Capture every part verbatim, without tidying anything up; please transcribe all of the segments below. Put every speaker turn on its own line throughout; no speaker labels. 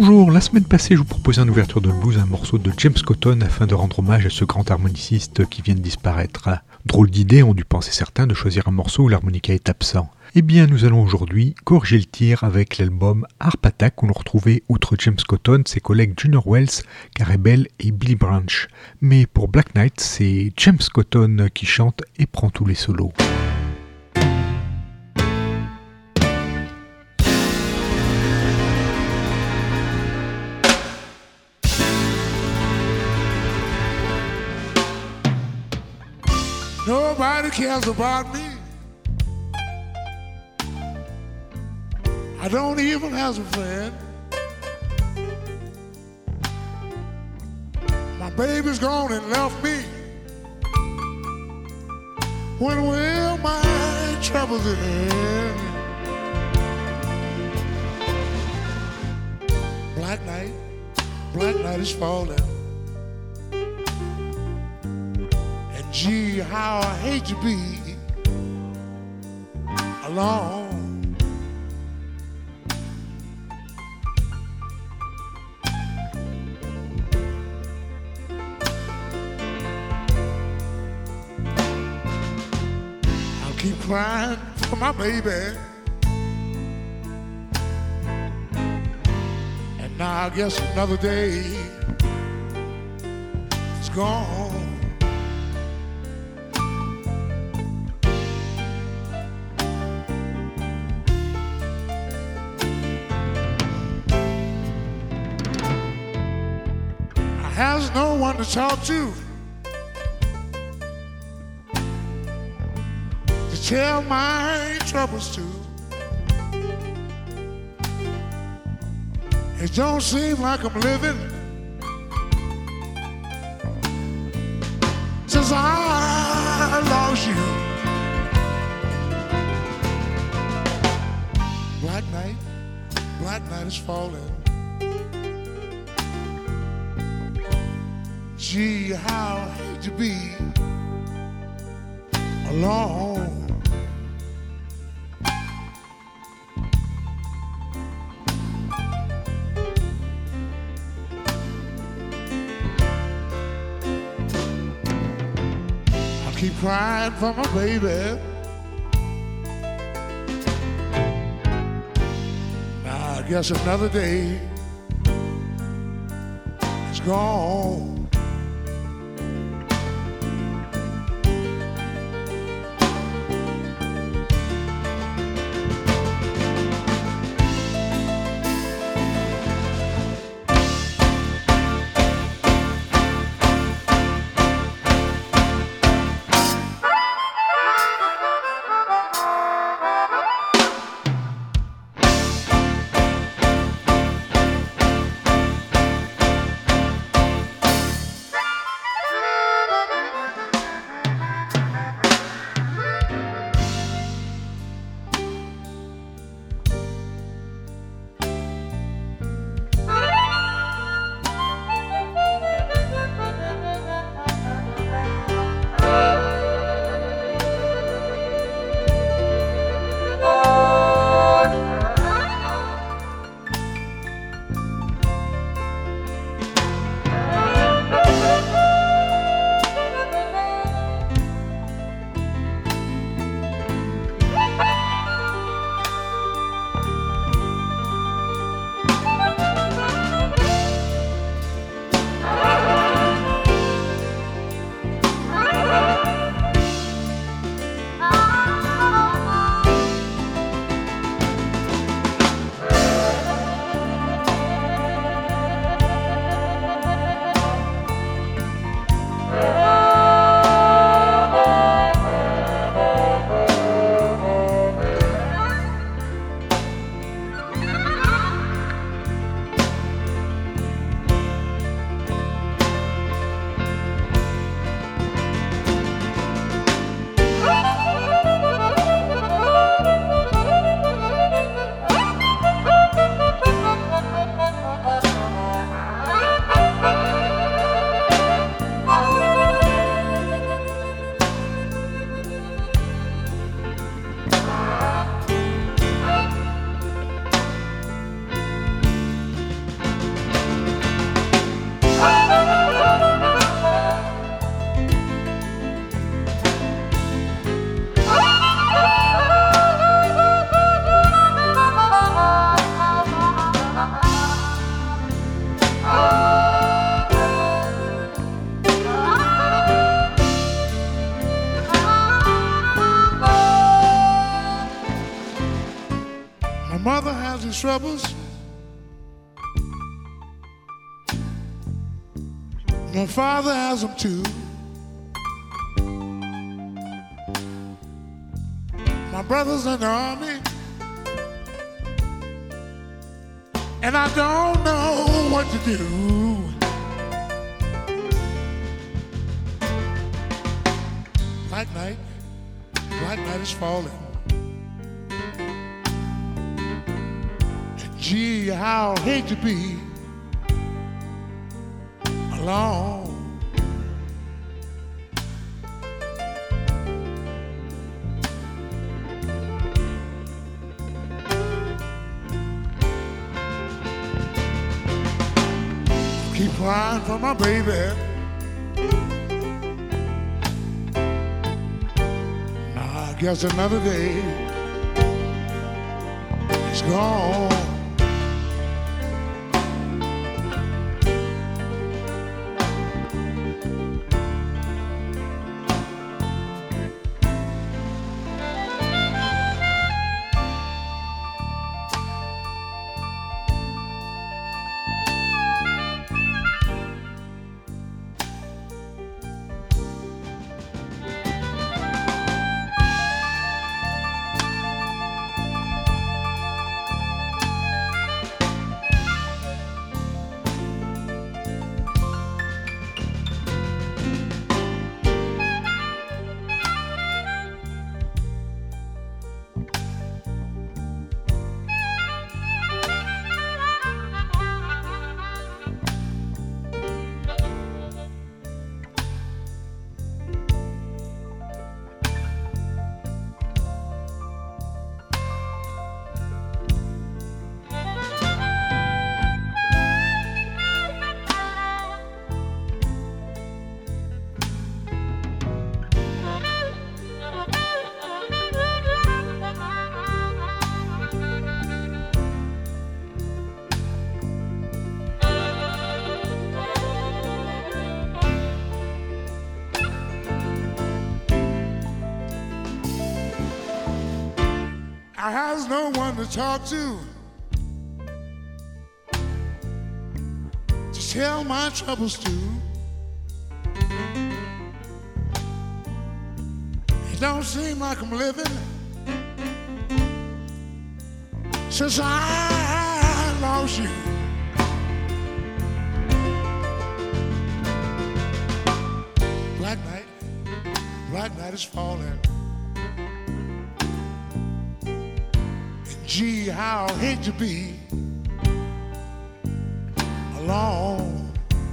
Bonjour, la semaine passée je vous proposais en ouverture de blues un morceau de James Cotton afin de rendre hommage à ce grand harmoniciste qui vient de disparaître. Drôle d'idée, ont dû penser certains, de choisir un morceau où l'harmonica est absent. Eh bien nous allons aujourd'hui corriger le tir avec l'album Harp Attack où l'on retrouvait, outre James Cotton, ses collègues Junior Wells, Gary Bell et Billy Branch. Mais pour Black Knight, c'est James Cotton qui chante et prend tous les solos.
Nobody cares about me. I don't even have a friend. My baby's gone and left me. When will my troubles end? Black night, black night is falling. Gee, how I hate to be alone. I'll keep crying for my baby. And now I guess another day is gone. Has no one to talk to, to tell my troubles to. It don't seem like I'm living since I lost you. Black night, black night is falling. Gee, how I hate to be alone. I keep crying for my baby. Now I guess another day is gone. his troubles. My father has them too. My brother's in the army, and I don't know what to do. Black night, black night is falling. And gee, how I hate to be alone. Keep crying for my baby. I guess another day is gone. I has no one to talk to, to tell my troubles to. It don't seem like I'm living since I lost you. Black night, black night is falling. Gee, how I hate to be alone.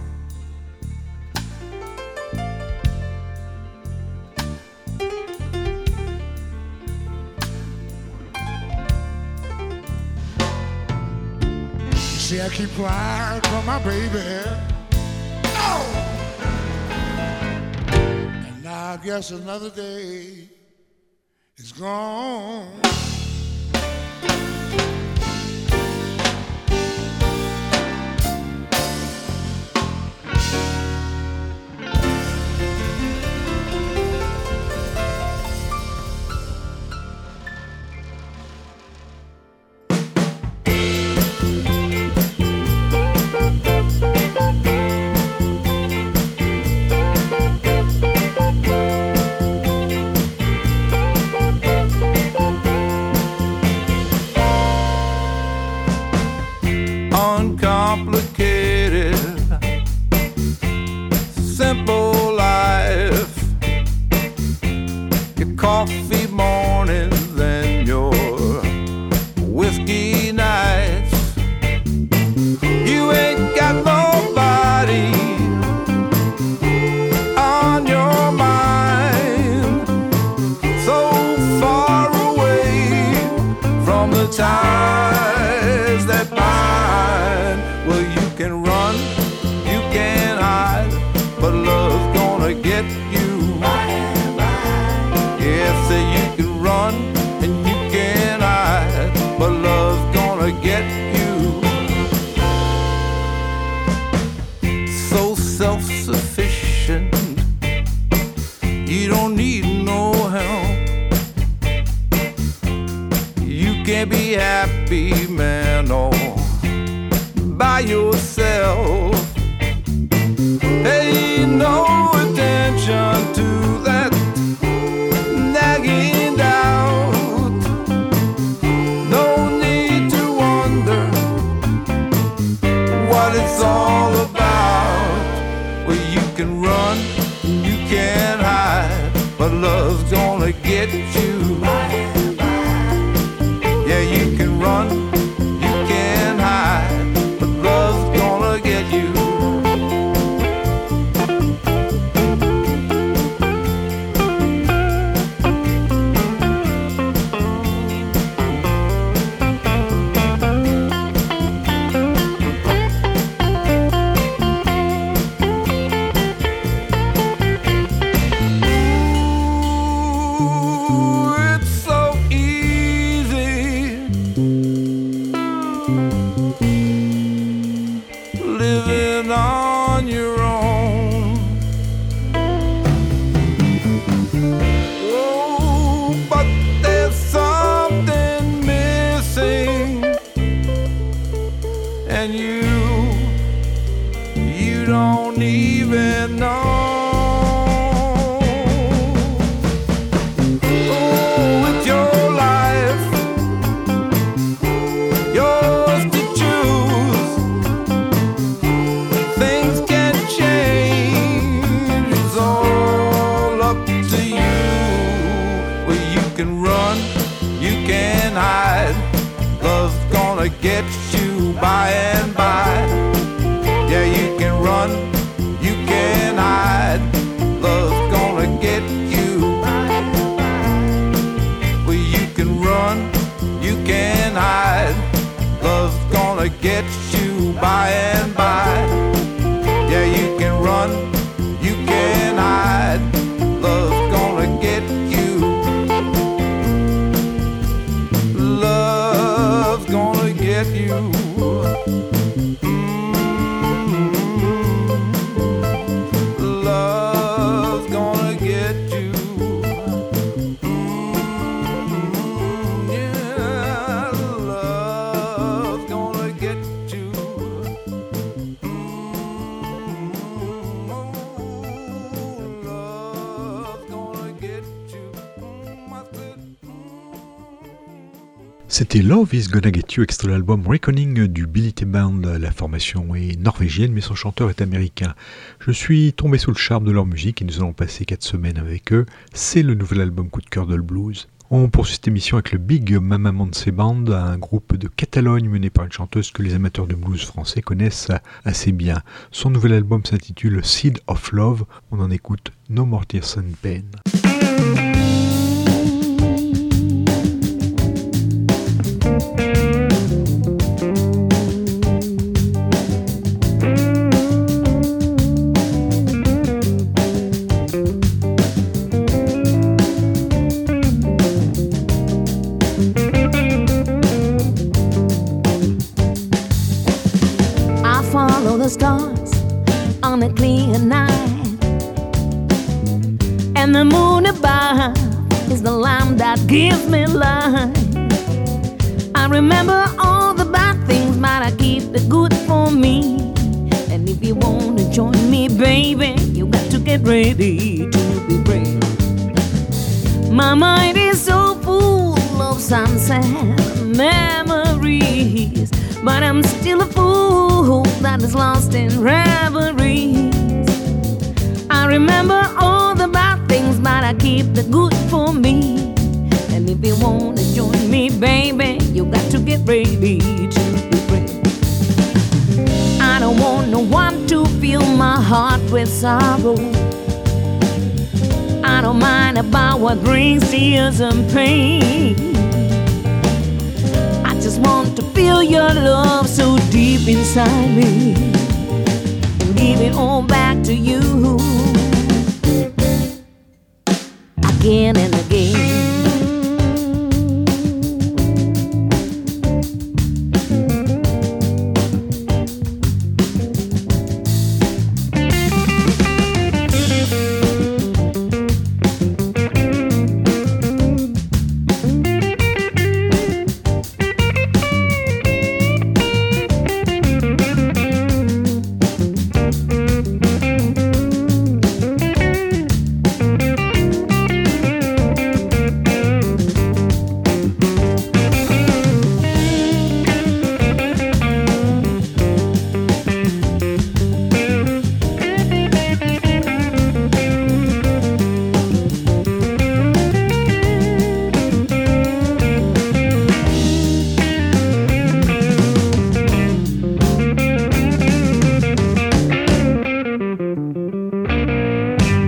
You see, I keep crying for my baby. Oh! And now I guess another day is gone.
Uncomplicated, simple life. Your coffee mornings and your whiskey nights. You ain't got nobody on your mind. So far away from the ties that bind. Well, you can run, you can hide, but love's gonna get you. Yeah, say you can run and you can hide, but love's gonna get you. So self-sufficient, you don't need no help. You can't be happy, man, all by yourself. Pay no attention to that nagging doubt. No need to wonder what it's all about. Well, you can run, you can hide, but love's gonna get you. Yeah, you can run, you can hide, but love's gonna get you. Get you by and by. Yeah, you can run, you can hide. Love's gonna get you. Well, you can run, you can hide. Love's gonna get you by and by. Yeah, you can run, you can hide. Love's gonna get you. Love's gonna get you. Mm-hmm. Love's gonna get you. Mm-hmm. Yeah, love's gonna get you. Mm-hmm. Love's gonna get you. Mm-hmm. I said,
C'était Love is Gonna Get You, extrait de l'album Reckoning du Billy T Band. La formation est norvégienne mais son chanteur est américain. Je suis tombé sous le charme de leur musique et nous allons passer quatre semaines avec eux. C'est le nouvel album coup de cœur de le blues. On poursuit cette émission avec le Big Mama Monse Band, un groupe de Catalogne mené par une chanteuse que les amateurs de blues français connaissent assez bien. Son nouvel album s'intitule Seed of Love. On en écoute No More Tears and Pain.
The stars on a clear night, and the moon above is the lamp that gives me light. I remember all the bad things, but I keep the good for me. And if you want to join me, baby, you got to get ready to be brave. My mind is so full of sunset memories, but I'm still a fool that is lost in reveries. I remember all the bad things, but I keep the good for me. And if you want to join me, baby, you got to get ready to be brave. I don't want no one to fill my heart with sorrow. I don't mind about what brings tears and pain. I just want to feel your love so deep inside me and give it all back to you again and again.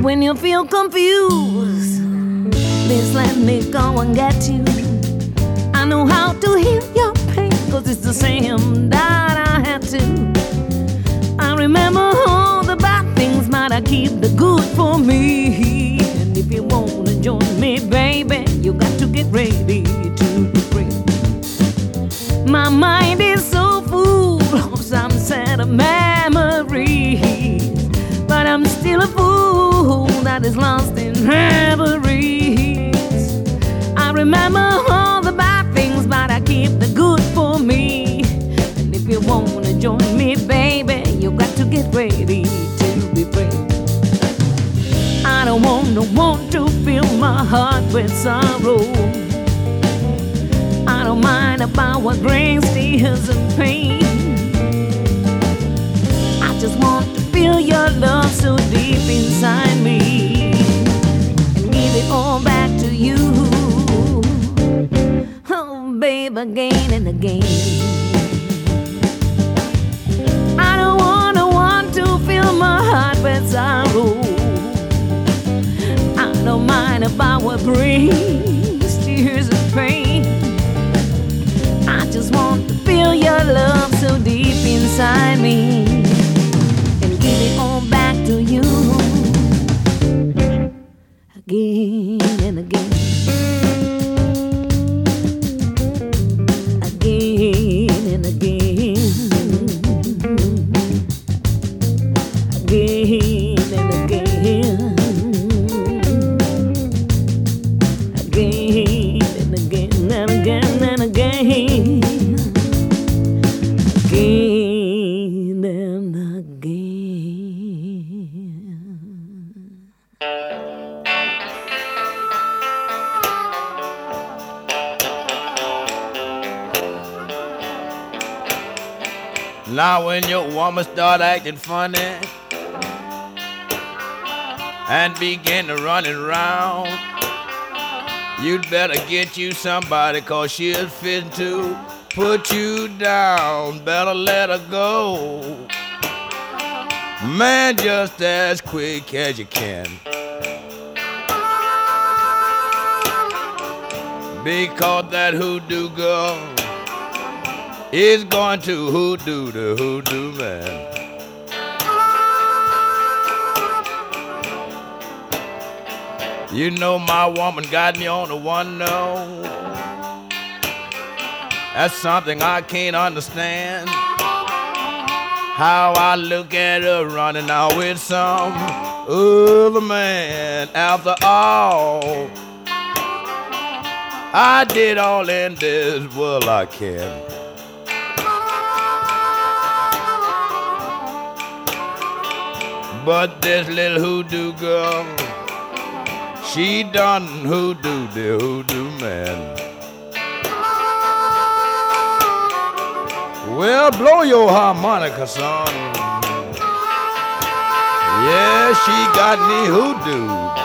When you feel confused, please let me go and get you. I know how to heal your pain, cause it's the same that I had to. I remember all the bad things, but I keep the good for me. And if you wanna join me, baby, you got to get ready to be free. My mind is so full of some set of memories, but I'm still a fool that is lost in reveries. I remember all the bad things, but I keep the good for me. And if you wanna join me, baby, you got to get ready to be free. I don't wanna want to fill my heart with sorrow. I don't mind about what brings tears and pain. I just want to feel your love so deep inside me and give it all back to you. Oh, babe, again and again. I don't wanna want to fill my heart with sorrow. I don't mind about what brings tears and pain. I just want to feel your love so deep inside me and give it all back to you again and again. Again and again. Again and again. Again and again and again and again. Again and again.
Now when your woman start acting funny and begin to running around, you'd better get you somebody, cause she's fit to put you down. Better let her go, man, just as quick as you can. Because that hoodoo girl is going to hoodoo the hoodoo man. You know my woman got me on the one no. That's something I can't understand. How I look at her running out with some other man. After all I did all in this world I can. But this little hoodoo girl, she done hoodoo the hoodoo man. Well, blow your harmonica, son. Yeah, she got me hoodooed.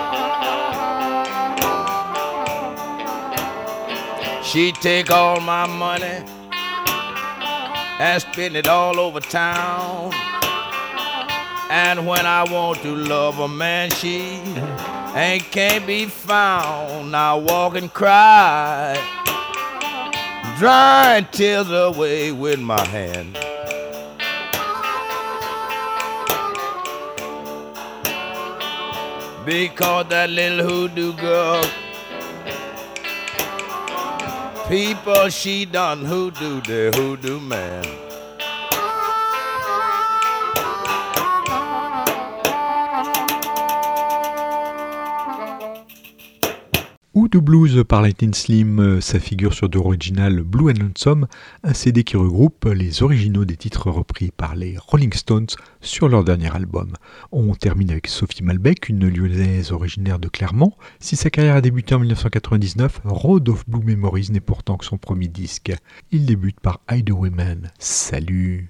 She take all my money and spend it all over town. And when I want to love a man, she ain't can't be found. I walk and cry, dry tears away with my hand. Because that little hoodoo girl, people, she done hoodoo the hoodoo man.
Hoodoo Blues par Lightning Slim, ça figure sur de l'original Blue and Lonesome, un C D qui regroupe les originaux des titres repris par les Rolling Stones sur leur dernier album. On termine avec Sophie Malbec, une lyonnaise originaire de Clermont. Si sa carrière a débuté en mille neuf cent quatre-vingt-dix-neuf, Road of Blue Memories n'est pourtant que son premier disque. Il débute par Hideawayman. Salut!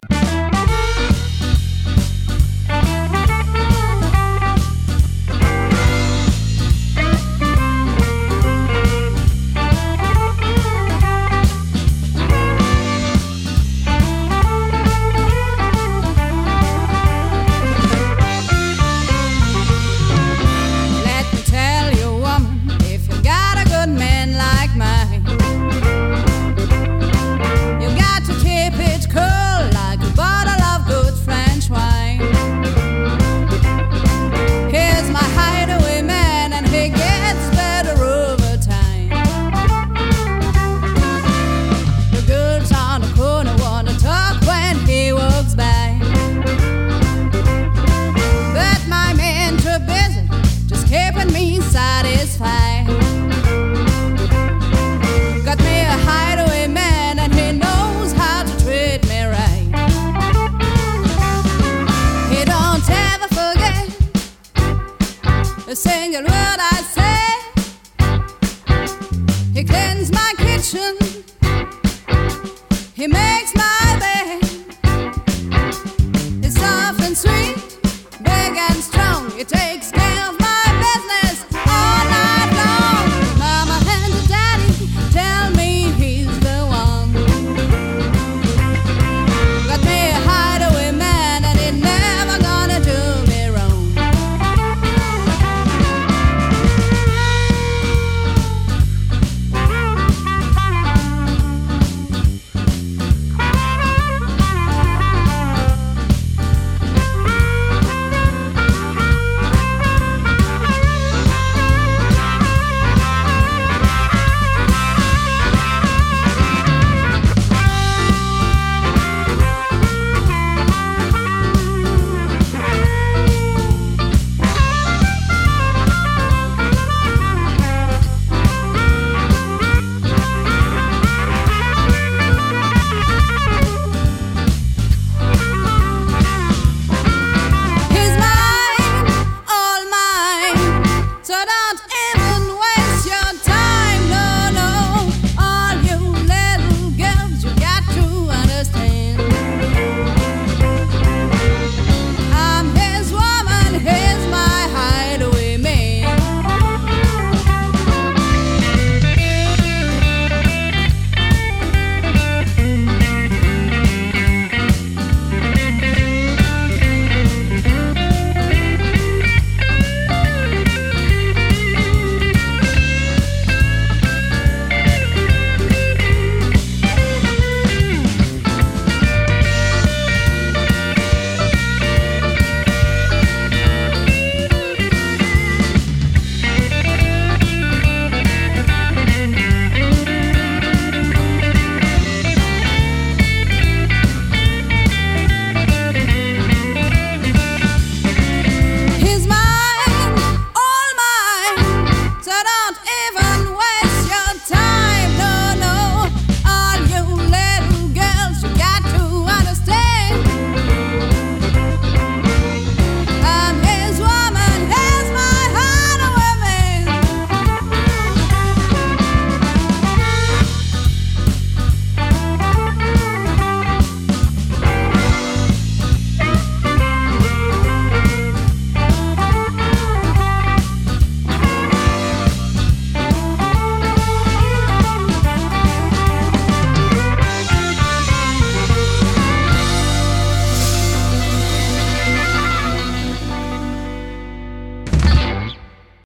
can get what I say. He cleans my kitchen. He makes